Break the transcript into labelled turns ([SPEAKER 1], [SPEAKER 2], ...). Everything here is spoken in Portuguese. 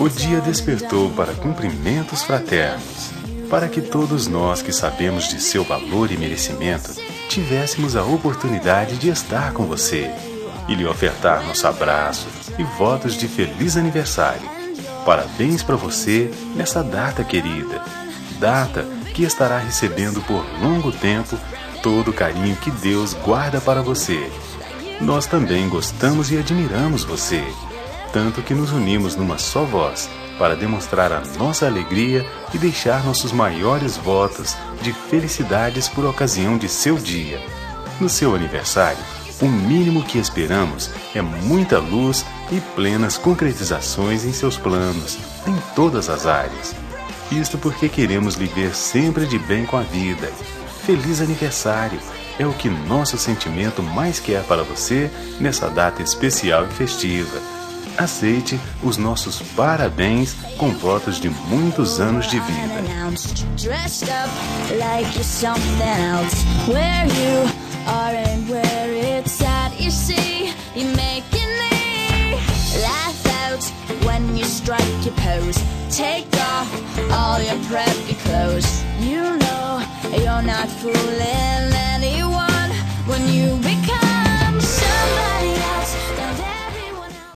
[SPEAKER 1] O dia despertou para cumprimentos fraternos, para que todos nós que sabemos de seu valor e merecimento tivéssemos a oportunidade de estar com você e lhe ofertar nosso abraço e votos de feliz aniversário. Parabéns para você nessa data querida, data que estará recebendo por longo tempo todo o carinho que Deus guarda para você. Nós também gostamos e admiramos você, tanto que nos unimos numa só voz para demonstrar a nossa alegria e deixar nossos maiores votos de felicidades por ocasião de seu dia. No seu aniversário, o mínimo que esperamos é muita luz e plenas concretizações em seus planos, em todas as áreas. Isto porque queremos lhe ver sempre de bem com a vida. Feliz aniversário! É o que nosso sentimento mais quer para você nessa data especial e festiva. Aceite os nossos parabéns com votos de muitos anos de vida.
[SPEAKER 2] When you strike your pose, take off all your preppy clothes. You know you're not fooling anyone when you become